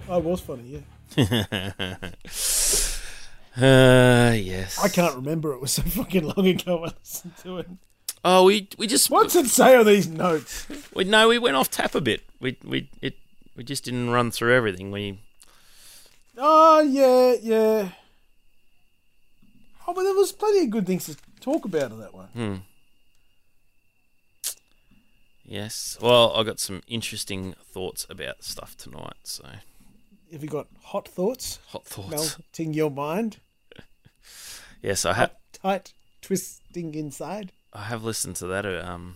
I was funny, yeah. Yes. I can't remember. It was so fucking long ago I listened to it. Oh, we just... What's it say on these notes? We went off tap a bit. We just didn't run through everything. Oh, yeah. Oh, but there was plenty of good things to talk about in that one. Yes. Well, I got some interesting thoughts about stuff tonight, so... Have you got hot thoughts? Hot thoughts. Melting your mind? Yes, I have. Tight, twisting inside? I have listened to that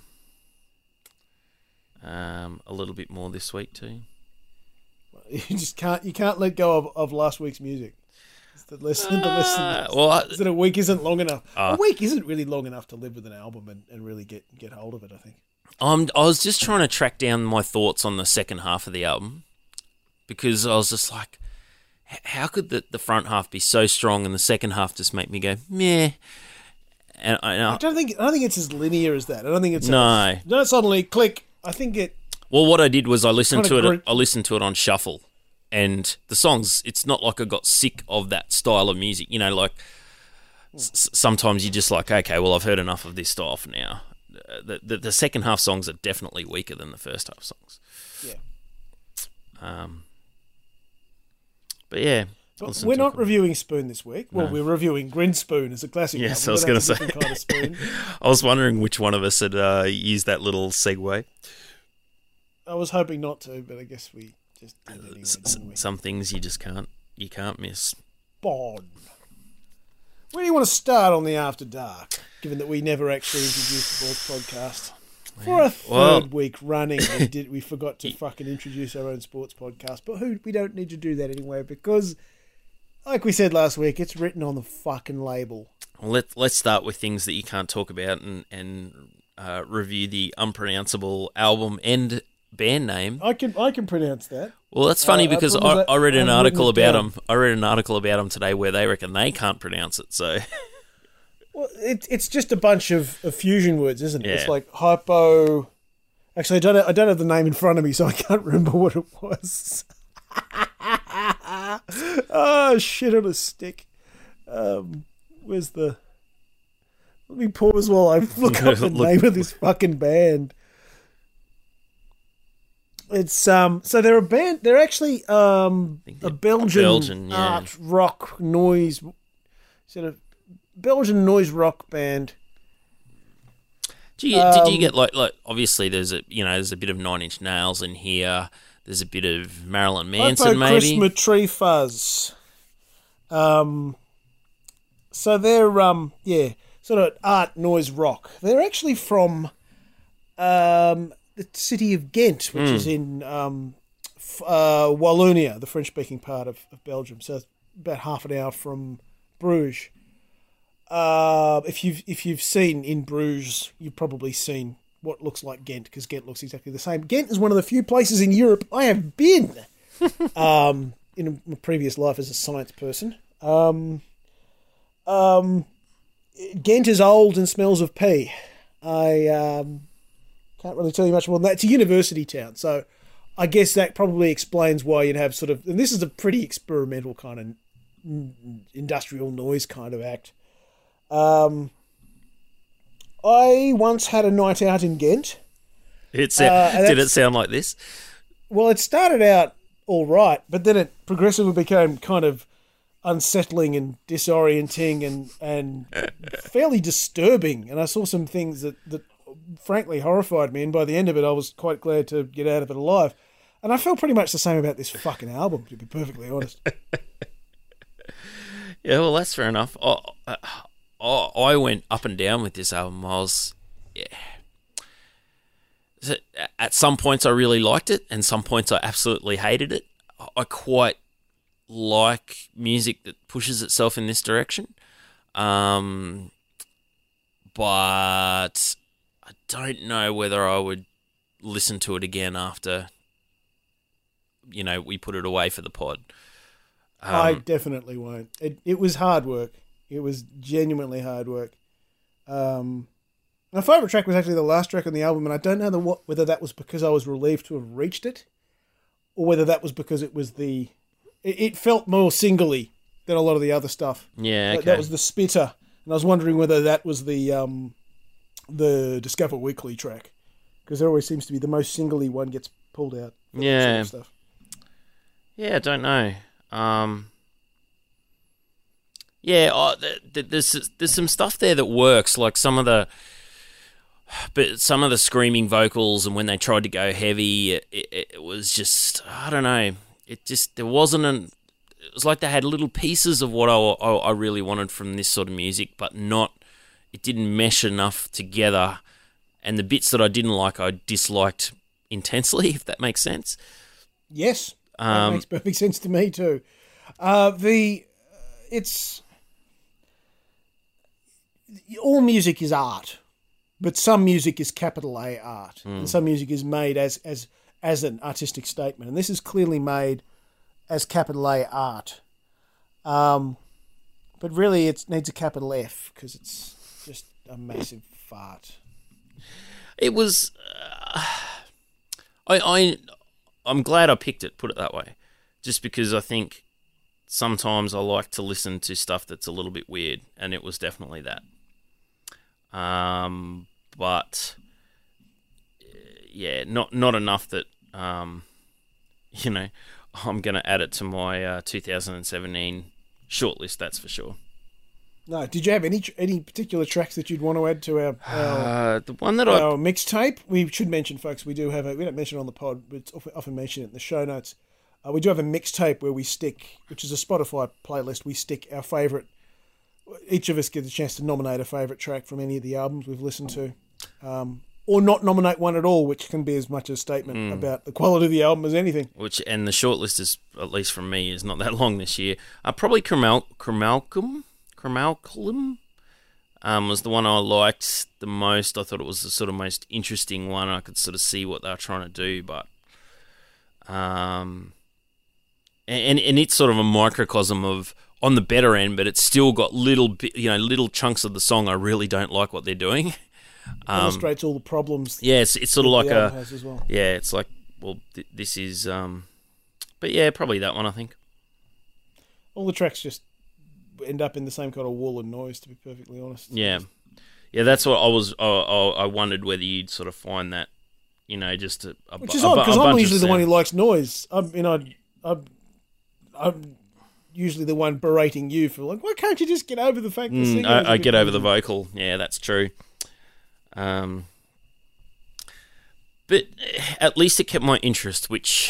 a little bit more this week too. You just can't let go of last week's music. The listen. Well, a week isn't long enough. A week isn't really long enough to live with an album and really get hold of it, I think. I was just trying to track down my thoughts on the second half of the album because I was just like, how could the front half be so strong and the second half just make me go meh? And I don't think it's as linear as that. I don't think it's no. Don't suddenly click. I think it. Well, what I did was I listened to it. I listened to it on shuffle, and the songs. It's not like I got sick of that style of music. You know, like sometimes you're just like, okay, well, I've heard enough of this style for now. The second half songs are definitely weaker than the first half songs. Yeah. But yeah. But we're not reviewing Spoon this week. Well, we're reviewing Grinspoon as a classic. Yes, album, I was going to say. Kind of spoon. I was wondering which one of us had used that little segue. I was hoping not to, but I guess we just did anyway, didn't we? Some things you can't miss. Bond. Where do you want to start on the After Dark, given that we never actually introduced the Sports Podcast? For a third week running, we forgot to fucking introduce our own sports podcast, but we don't need to do that anyway because, like we said last week, it's written on the fucking label. Well, let's start with things that you can't talk about and review the unpronounceable album and band name. I can pronounce that. Well, that's funny because I read an article about them. I read an article about them today where they reckon they can't pronounce it. So. Well, it's just a bunch of fusion words, isn't it? Yeah. It's like hypo. Actually, I don't have the name in front of me, so I can't remember what it was. Oh, shit on a stick. Where's the... Let me pause while I look up the name of this fucking band. It's so they're a band. They're actually a Belgian art rock noise sort of Belgian noise rock band. Did you get like obviously there's a bit of Nine Inch Nails in here. There's a bit of Marilyn Manson, maybe. Christmas Tree Fuzz. So they're sort of art noise rock. They're actually from the city of Ghent, which is in Wallonia, the French-speaking part of Belgium. So it's about half an hour from Bruges. If you've seen in Bruges, you've probably seen what looks like Ghent, because Ghent looks exactly the same. Ghent is one of the few places in Europe I have been in my previous life as a science person. Ghent is old and smells of pee. I can't really tell you much more than that. It's a university town, so I guess that probably explains why you'd have sort of... And this is a pretty experimental kind of industrial noise kind of act. I once had a night out in Ghent. Did it sound like this? Well, it started out all right, but then it progressively became kind of unsettling and disorienting and fairly disturbing. And I saw some things that frankly horrified me, and by the end of it, I was quite glad to get out of it alive. And I felt pretty much the same about this fucking album, to be perfectly honest. Yeah, well, that's fair enough. I went up and down with this album. At some points I really liked it, and some points I absolutely hated it. I quite like music that pushes itself in this direction, but I don't know whether I would listen to it again after, we put it away for the pod. I definitely won't. It was hard work. It was genuinely hard work. My favourite track was actually the last track on the album, and I don't know whether that was because I was relieved to have reached it, or whether that was because it was the it felt more singly than a lot of the other stuff. Yeah, okay. That was the Spitter, and I was wondering whether that was the Discover Weekly track, because there always seems to be the most singly one gets pulled out. Yeah. Sort of stuff. Yeah, I don't know. There's some stuff there that works, like some of the screaming vocals, and when they tried to go heavy, it was just, I don't know. It was like they had little pieces of what I really wanted from this sort of music, but it didn't mesh enough together. And the bits that I didn't like, I disliked intensely, if that makes sense. Yes, that makes perfect sense to me too. All music is art, but some music is capital A art, and some music is made as an artistic statement, and this is clearly made as capital A art. But really, it needs a capital F because it's just a massive fart. It was. I'm glad I picked it. Put it that way, just because I think sometimes I like to listen to stuff that's a little bit weird, and it was definitely that. But yeah, not enough that I'm going to add it to my 2017 shortlist. That's for sure. No, did you have any particular tracks that you'd want to add to our the one that our mixtape? We should mention, folks, we don't mention it on the pod, but it's often mentioned it in the show notes. We do have a mixtape where we stick, which is a Spotify playlist. We stick our favourite. Each of us gets a chance to nominate a favourite track from any of the albums we've listened to, or not nominate one at all, which can be as much a statement about the quality of the album as anything. And the shortlist is, at least from me, is not that long this year. Probably Cremalcum was the one I liked the most. I thought it was the sort of most interesting one. I could sort of see what they were trying to do, but and it's sort of a microcosm of on the better end, but it's still got little chunks of the song I really don't like what they're doing. Illustrates all the problems. Yeah, it's sort of like has as well. Yeah, it's like, well, this is but yeah, probably that one, I think. All the tracks just end up in the same kind of wall of noise, to be perfectly honest. Yeah, that's what I was. I wondered whether you'd sort of find that, just which is odd because I'm usually the one who likes noise. I'm usually the one berating you for like, why can't you just get over the fact that singing? I get over the vocal. Yeah, that's true. But at least it kept my interest, which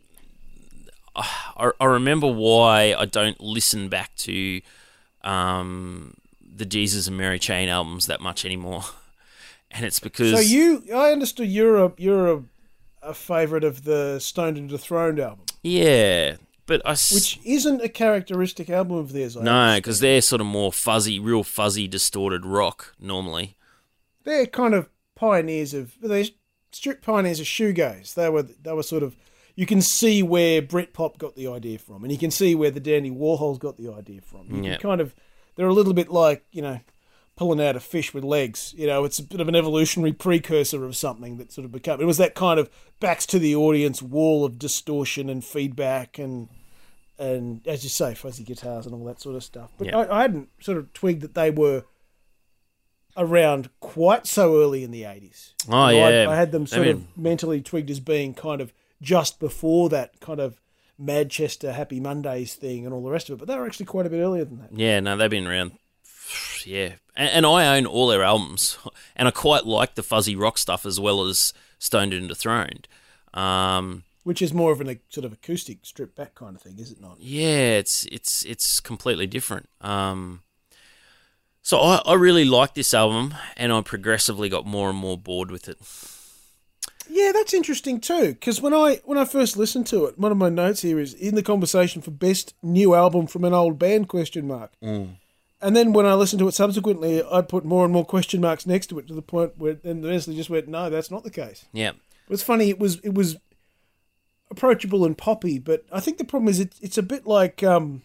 I remember why I don't listen back to the Jesus and Mary Chain albums that much anymore, and it's because I understood you're a favourite of the Stoned and Dethroned album. Yeah, but which isn't a characteristic album of theirs. No, because they're sort of more real fuzzy, distorted rock normally. They're kind of strict pioneers of shoegaze. They were sort of. You can see where Britpop got the idea from, and you can see where the Dandy Warhols got the idea from. They're a little bit like, pulling out a fish with legs. It's a bit of an evolutionary precursor of something that sort of became. It was that kind of backs to the audience wall of distortion and feedback and as you say, fuzzy guitars and all that sort of stuff. But I hadn't sort of twigged that they were around quite so early in the 80s. Oh, yeah. I had them sort of mentally twigged as being kind of just before that kind of Manchester Happy Mondays thing and all the rest of it, but they were actually quite a bit earlier than that. Yeah, no, they've been around. Yeah, and I own all their albums, and I quite like the fuzzy rock stuff as well as Stoned and Dethroned. Which is more of an sort of acoustic stripped back kind of thing, is it not? Yeah, it's completely different. So I really liked this album, and I progressively got more and more bored with it. Yeah, that's interesting too. Because when I first listened to it, one of my notes here is in the conversation for best new album from an old band ? And then when I listened to it subsequently, I put more and more question marks next to it to the point where then eventually just went, no, that's not the case. Yeah, but it's funny. It was approachable and poppy, but I think the problem is it's a bit like the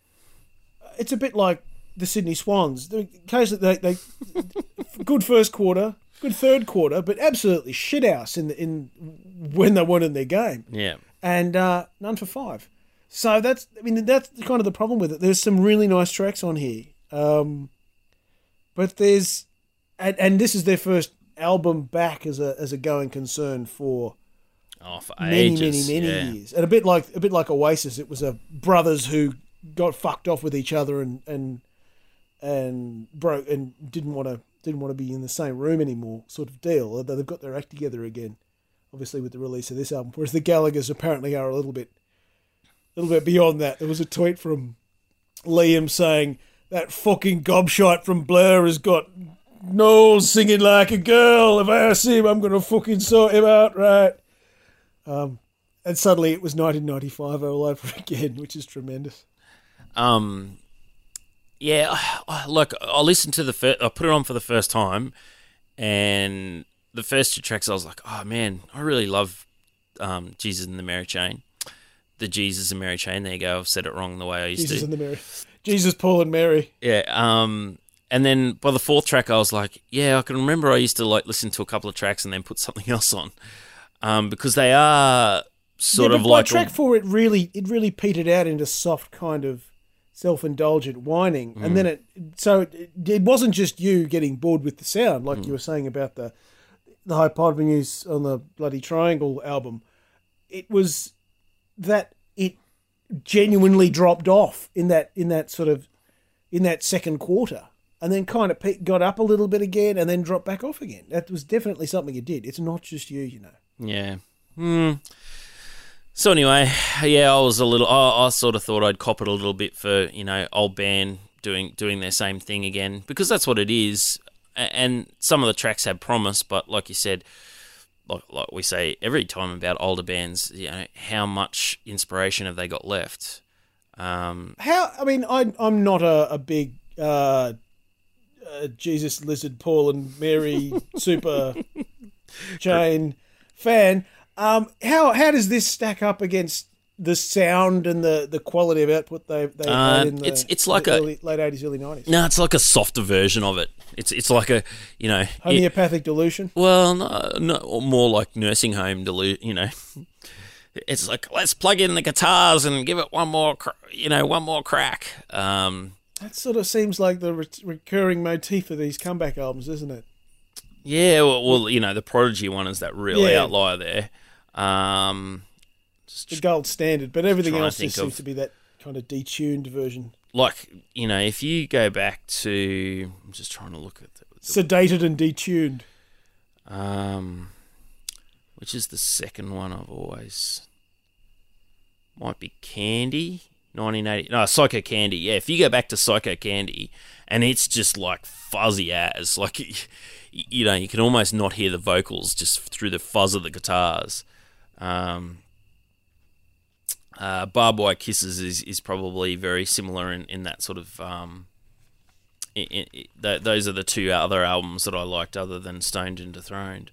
Sydney Swans. Occasionally they good first quarter. Good third quarter, but absolutely shithouse in when they weren't in their game. Yeah, and none for five. So that's kind of the problem with it. There's some really nice tracks on here, but there's, and this is their first album back as a going concern for ages, many years, and a bit like Oasis. It was a brothers who got fucked off with each other and broke and didn't want to be in the same room anymore, sort of deal. Although they've got their act together again, obviously with the release of this album. Whereas the Gallaghers apparently are a little bit beyond that. There was a tweet from Liam saying that fucking gobshite from Blur has got Noel singing like a girl. If I ever see him, I'm going to fucking sort him out, right? And suddenly it was 1995 all over again, which is tremendous. Yeah, look, I listened to I put it on for the first time, and the first 2 tracks I was like, oh man, I really love Jesus and the Mary Chain. The Jesus and Mary Chain, there you go, I've said it wrong the way I used to. Jesus and the Mary. Jesus, Paul and Mary. Yeah, and then by the 4th track I was like, yeah, I can remember I used to like listen to a couple of tracks and then put something else on. Because they are sort of like... By track 4, it really petered out into soft kind of self-indulgent whining. And then it wasn't just you getting bored with the sound, like you were saying about the hypotenuse on the bloody Triangle album. It was that it genuinely dropped off in that second quarter, and then kind of got up a little bit again, and then dropped back off again. That was definitely something it did. It's not just you, you know. Yeah. So anyway, yeah, I sort of thought I'd cop it a little bit for, old band doing their same thing again, because that's what it is. And some of the tracks had promise, but like you said, like we say every time about older bands, how much inspiration have they got left? I'm not a big Jesus, Lizard, Paul and Mary super chain fan. How does this stack up against the sound and the quality of output they had in it's like late 80s, early 90s? No, it's like a softer version of it. It's like a, homeopathic dilution? Well, no, more like nursing home dilution, It's like, let's plug in the guitars and give it one more crack. That sort of seems like the recurring motif of these comeback albums, isn't it? Yeah, well, the Prodigy one is that really outlier there. The gold standard, but everything else just seems to be that kind of detuned version. Like, if you go back to... I'm just trying to look at... Sedated and detuned. Which is the second one I've always... Might be Candy, 1980... No, Psycho Candy, yeah. If you go back to Psycho Candy, and it's just like fuzzy as... Like, you can almost not hear the vocals just through the fuzz of the guitars. Barbed Wire Kisses is probably very similar in that sort of... those are the 2 other albums that I liked other than Stoned and Dethroned.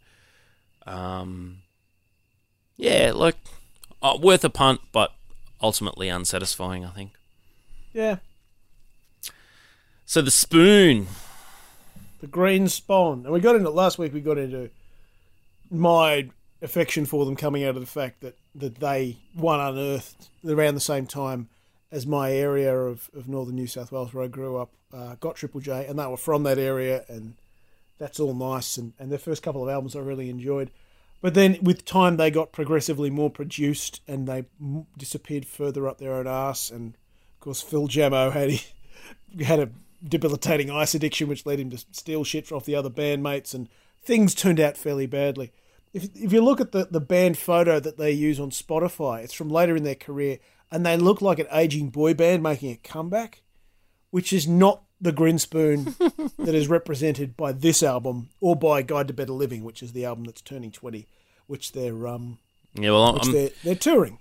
Worth a punt, but ultimately unsatisfying, I think. Yeah. So the Spoon... The Green Spawn. And we got into last week, we got into my affection for them coming out of the fact that they, one, unearthed around the same time as my area of northern New South Wales where I grew up, got Triple J, and they were from that area, and that's all nice. And their first couple of albums I really enjoyed. But then with time, they got progressively more produced, and they disappeared further up their own arse. And, of course, Phil Jammo had a debilitating ice addiction, which led him to steal shit off the other bandmates, and things turned out fairly badly. If you look at the band photo that they use on Spotify, it's from later in their career, and they look like an aging boy band making a comeback, which is not the Grinspoon that is represented by this album or by Guide to Better Living, which is the album that's turning 20, which they're they're touring.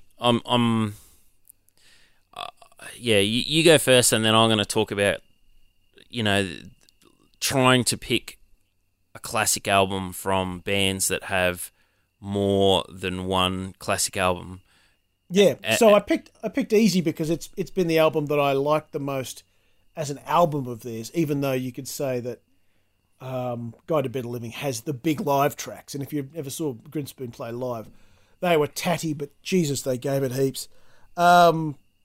You go first, and then I'm going to talk about trying to pick a classic album from bands that have more than one classic album. Yeah, so I picked Easy because it's been the album that I liked the most as an album of theirs, even though you could say that Guide to Better Living has the big live tracks. And if you ever saw Grinspoon play live, they were tatty, but Jesus, they gave it heaps.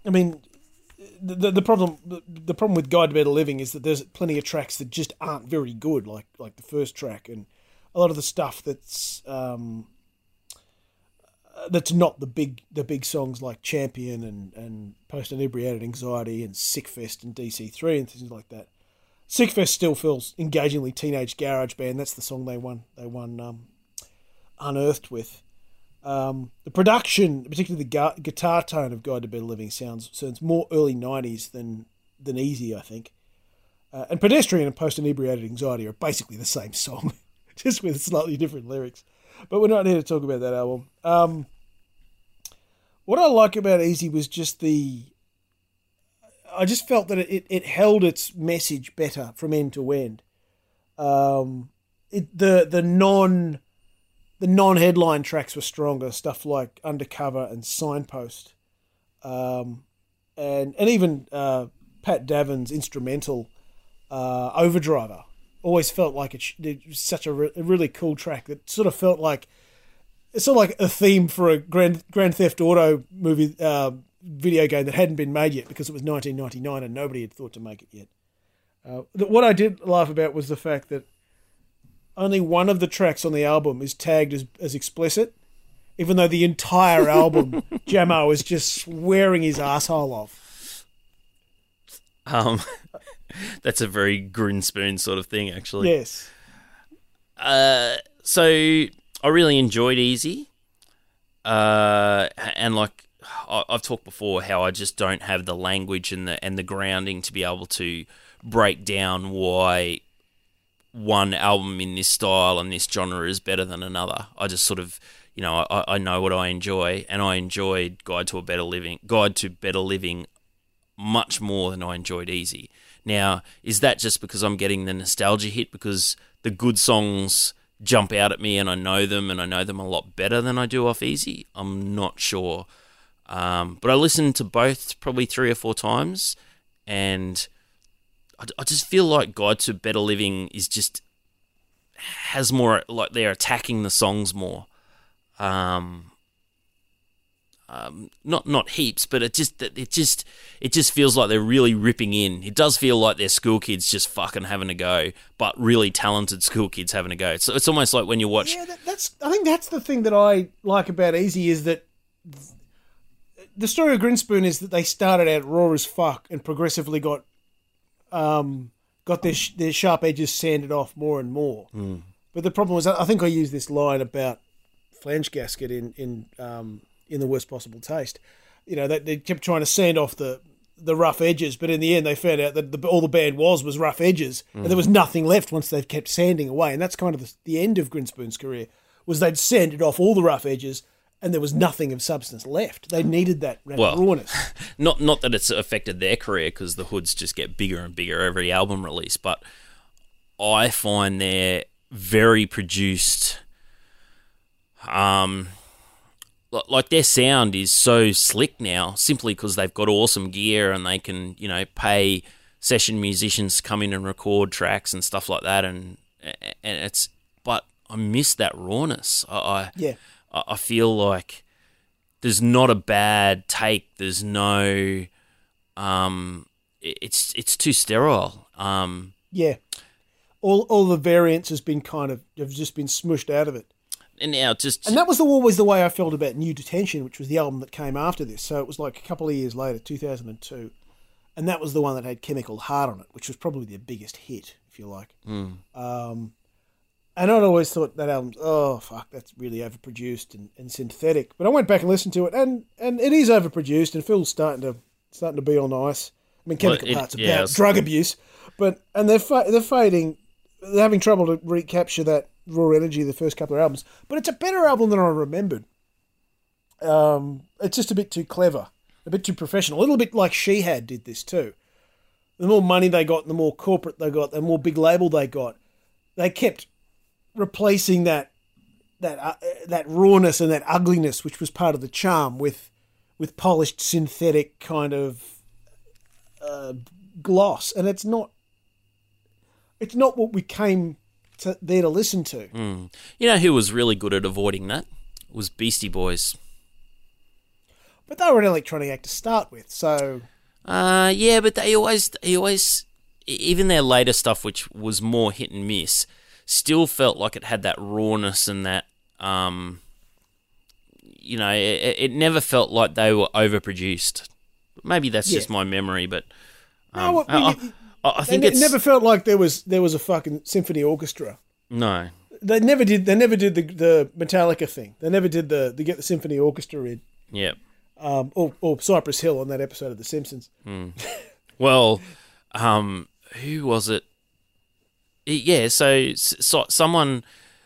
I mean, the problem with Guide to Better Living is that there's plenty of tracks that just aren't very good, like the first track, and a lot of the stuff that's not the big songs like Champion and Post Inebriated Anxiety and Sickfest and DC3 and things like that. Sickfest still feels engagingly teenage garage band. That's the song they won Unearthed with. The production, particularly the guitar tone of Guide to Better Living, sounds more early 90s than Easy, I think. And Pedestrian and Post Inebriated Anxiety are basically the same song, just with slightly different lyrics. But we're not here to talk about that album. What I like about Easy was just I just felt that it held its message better from end to end. The non-headline tracks were stronger, stuff like Undercover and Signpost. And even Pat Davin's instrumental, Overdriver, always felt like it was such a really cool track that sort of felt like it's sort of like a theme for a Grand Theft Auto movie video game that hadn't been made yet because it was 1999 and nobody had thought to make it yet. What I did laugh about was the fact that only one of the tracks on the album is tagged as explicit, even though the entire album, Jamo is just swearing his asshole off. That's a very Grinspoon sort of thing, actually. Yes. So I really enjoyed Easy. And like I've talked before how I just don't have the language and the grounding to be able to break down why one album in this style and this genre is better than another. I just sort of, I know what I enjoy, and I enjoyed Guide to Better Living much more than I enjoyed Easy. Now, is that just because I'm getting the nostalgia hit because the good songs jump out at me and I know them a lot better than I do off Easy? I'm not sure. But I listened to both probably 3 or 4 times, and I just feel like Guide to Better Living has more, like they're attacking the songs more. Not heaps, but it just feels like they're really ripping in. It does feel like they're school kids just fucking having a go, but really talented school kids having a go. So it's almost like when you watch. Yeah, I think that's the thing that I like about Easy is that the story of Grinspoon is that they started out raw as fuck and progressively got their sharp edges sanded off more and more. Mm. But the problem was, I think I used this line about Flange Gasket in The Worst Possible Taste. That they kept trying to sand off the rough edges, but in the end they found out that all the band was rough edges, and there was nothing left once they've kept sanding away. And that's kind of the end of Grinspoon's career, was they'd sanded off all the rough edges, and there was nothing of substance left. They needed that rawness. Not that it's affected their career, because the hoods just get bigger and bigger every album release, but I find they're very produced. Like their sound is so slick now, simply because they've got awesome gear and they can, pay session musicians to come in and record tracks and stuff like that. And it's, but I miss that rawness. I feel like there's not a bad take. There's no, it's too sterile. Yeah. All the variants have just been smushed out of it. And now and that was always the way I felt about New Detention, which was the album that came after this. So it was like a couple of years later, 2002, and that was the one that had Chemical Heart on it, which was probably their biggest hit, if you like. Mm. And I'd always thought that album, that's really overproduced and synthetic. But I went back and listened to it, and it is overproduced, and Phil's starting to be all nice. I mean, Chemical Heart's about drug abuse, and they're fading. They're having trouble to recapture that raw energy of the first couple of albums. But it's a better album than I remembered. It's just a bit too clever, a bit too professional. A little bit like She Had did this too. The more money they got, the more corporate they got, the more big label they got. They kept replacing that rawness and that ugliness, which was part of the charm, with polished synthetic kind of gloss, and it's not what we came there to listen to. You know who was really good at avoiding that? It was Beastie Boys. But they were an electronic act to start with, so... Yeah, but they always, even their later stuff, which was more hit and miss, still felt like it had that rawness and that, it never felt like they were overproduced. Maybe that's just my memory, but I think it never felt like there was a fucking symphony orchestra. No, they never did. They never did the Metallica thing. They never did the get the symphony orchestra in. Yeah. Or Cypress Hill on that episode of The Simpsons. Well, who was it? Yeah, so someone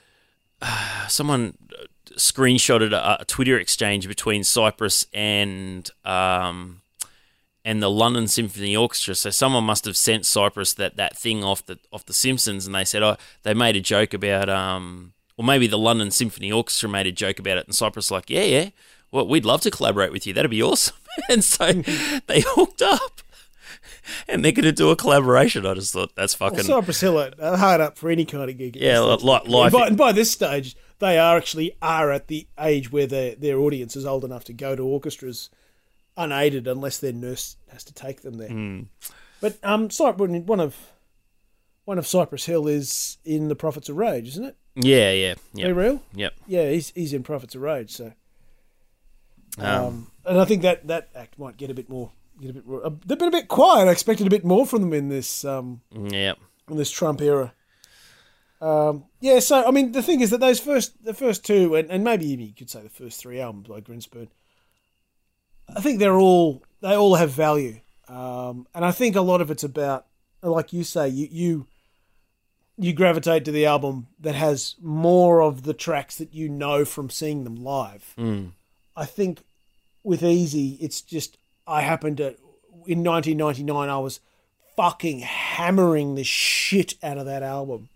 screenshotted a Twitter exchange between Cypress and the London Symphony Orchestra. So someone must have sent Cypress that thing off the Simpsons, and they said, they made a joke about, or maybe the London Symphony Orchestra made a joke about it, and Cypress like, yeah. Well, we'd love to collaborate with you. That'd be awesome. And so they hooked up, and they're going to do a collaboration. I just thought that's fucking... Well, Cypress Hill are hard up for any kind of gig. Yeah, like life. And by this stage, they are at the age where their audience is old enough to go to orchestras unaided, unless their nurse has to take them there. But one of Cypress Hill is in The Prophets of Rage, isn't it? Yeah. Be real? Yep. Yeah, he's in Prophets of Rage, so... and I think that act might get a bit more. They've been a bit quiet. I expected a bit more from them in this. In this Trump era. So I mean, the thing is that the first two, and maybe even you could say the first three albums by Grinspoon, I think they all have value, and I think a lot of it's about, like you say, you gravitate to the album that has more of the tracks that you know from seeing them live. I think with Easy, it's just, in 1999, I was fucking hammering the shit out of that album.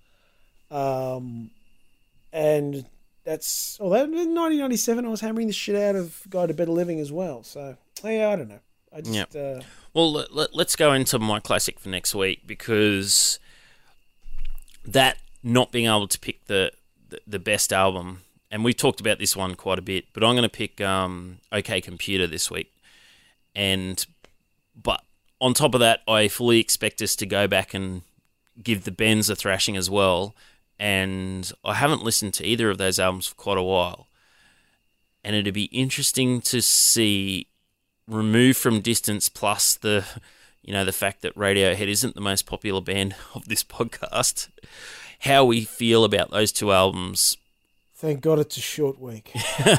And that's, in 1997, I was hammering the shit out of Guide to Better Living as well. So, yeah, I don't know. Well, let's go into my classic for next week, because that not being able to pick the best album, and we've talked about this one quite a bit, but I'm going to pick OK Computer this week. But on top of that, I fully expect us to go back and give the Bends a thrashing as well. And I haven't listened to either of those albums for quite a while. And it'd be interesting to see, removed from distance, plus the fact that Radiohead isn't the most popular band of this podcast, how we feel about those two albums. Thank God it's a short week.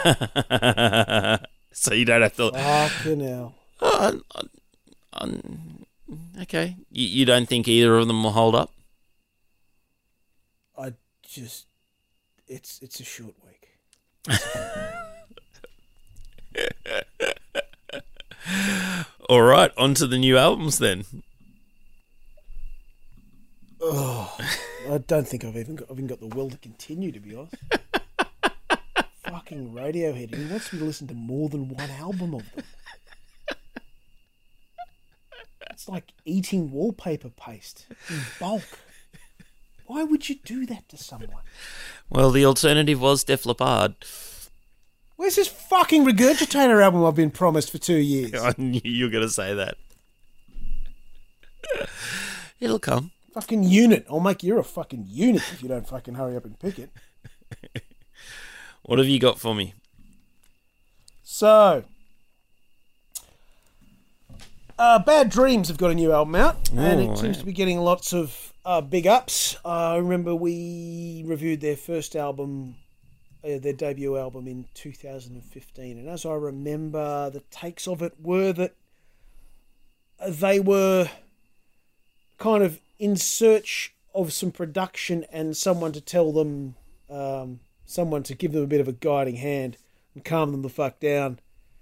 So you don't have to... Fucking hell. Okay. You don't think either of them will hold up? It's a short week. All right, on to the new albums then. Oh, I don't think I've even got the will to continue, to be honest. Fucking Radiohead. He wants me to listen to more than one album of them. It's like eating wallpaper paste in bulk. Why would you do that to someone? Well, the alternative was Def Leppard. Where's this fucking Regurgitator album I've been promised for 2 years? I knew you were going to say that. It'll come. Fucking unit. I'll make you a fucking unit if you don't fucking hurry up and pick it. What have you got for me? So, Bad Dreams have got a new album out, and it seems to be getting lots of big ups. I remember we reviewed their first album, their debut album in 2015, and as I remember, the takes of it were that they were kind of in search of some production and someone to tell them, someone to give them a bit of a guiding hand and calm them the fuck down.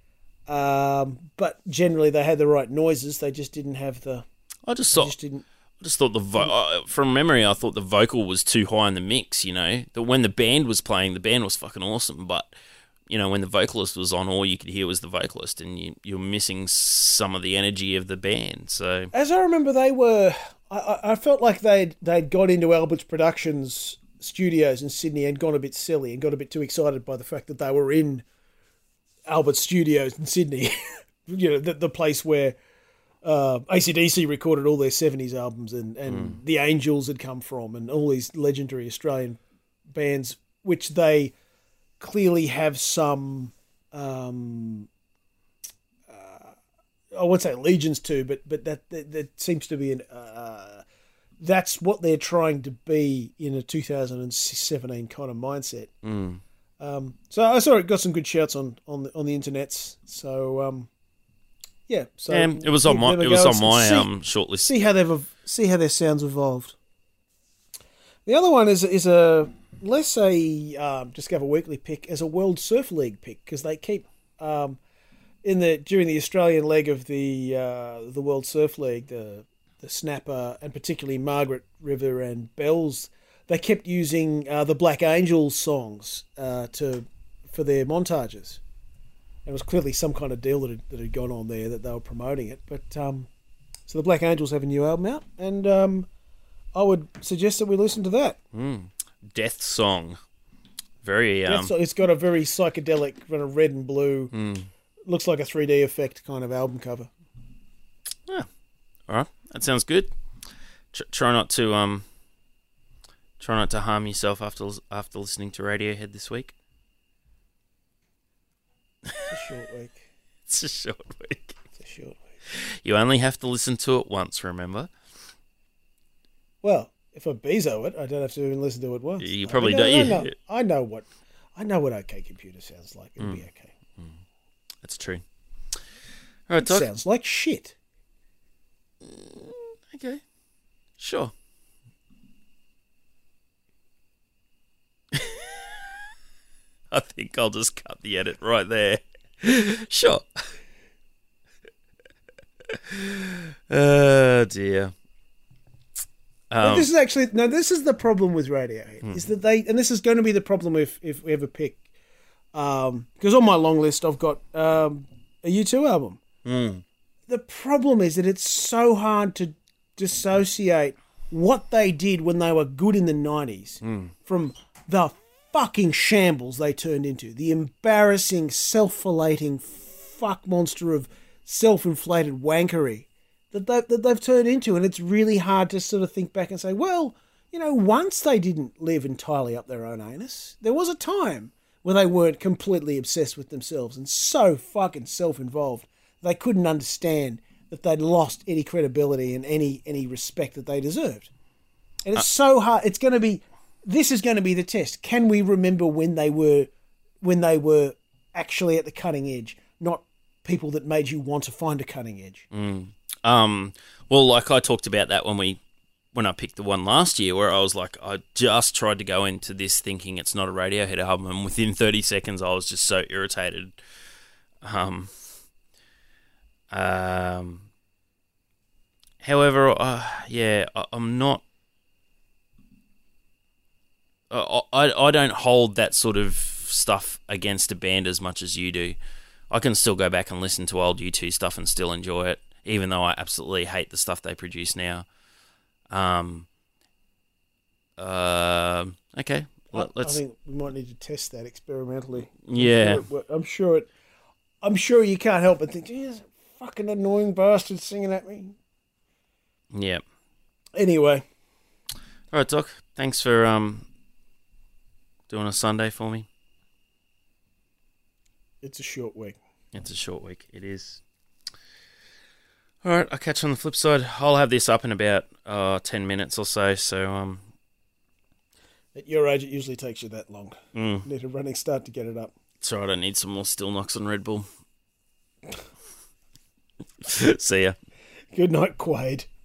But generally they had the right noises. They just didn't have the... I just thought from memory, I thought the vocal was too high in the mix, That when the band was playing, the band was fucking awesome, but, when the vocalist was on, all you could hear was the vocalist, and you're missing some of the energy of the band, so... As I remember, they were... I felt like they'd got into Albert's Productions studios in Sydney and gone a bit silly and got a bit too excited by the fact that they were in Albert Studios in Sydney, the place where AC/DC recorded all their 70s albums and the Angels had come from, and all these legendary Australian bands, which they clearly have some, I won't say allegiance to, but that seems to be that's what they're trying to be in a 2017 kind of mindset. So I saw it got some good shouts on the internets. So yeah, so it was on my shortlist. See how their sounds evolved. The other one is a less a Discover Weekly pick as a World Surf League pick, because they keep during the Australian leg of the World Surf League, the Snapper and particularly Margaret River and Bells, they kept using the Black Angels songs for their montages. It was clearly some kind of deal that had gone on there that they were promoting it. But so the Black Angels have a new album out, and I would suggest that we listen to that. Death Song. Very. It's got a very psychedelic kind of red and blue. Looks like a 3D effect kind of album cover. Yeah. All right. That sounds good. Try not to harm yourself after listening to Radiohead this week. It's a short week. It's a short week. You only have to listen to it once, remember? Well, if I bezo it, I don't have to even listen to it once. You probably don't. I know what OK Computer sounds like. It'll be okay. That's true. All right, Doc. Sounds like shit. Okay. Sure. I think I'll just cut the edit right there. Sure. Oh, dear. This is the problem with Radiohead, is that and this is going to be the problem if we ever pick, because on my long list I've got a U2 album. The problem is that it's so hard to dissociate what they did when they were good in the 90s from the fucking shambles they turned into, the embarrassing, self-flating fuck monster of self-inflated wankery that they've turned into. And it's really hard to sort of think back and say, well, once they didn't live entirely up their own anus. There was a time where they weren't completely obsessed with themselves and so fucking self-involved they couldn't understand that they'd lost any credibility and any respect that they deserved. And it's so hard. This is going to be the test. Can we remember when they were actually at the cutting edge, not people that made you want to find a cutting edge? Well, like I talked about that when I picked the one last year, where I was like, I just tried to go into this thinking it's not a Radiohead album, and within 30 seconds I was just so irritated. However, I'm not. I don't hold that sort of stuff against a band as much as you do. I can still go back and listen to old U2 stuff and still enjoy it, even though I absolutely hate the stuff they produce now. Okay. Let's. I think we might need to test that experimentally. Yeah. I'm sure you can't help but think, geez, fucking annoying bastard singing at me. Yeah. Anyway. All right, Doc. Thanks for doing a Sunday for me. It's a short week. It is. All right, I'll catch you on the flip side. I'll have this up in about 10 minutes or so. So, at your age, it usually takes you that long. Need a running start to get it up. It's all right. I need some more Still Knocks on Red Bull. See ya. Good night, Quaid.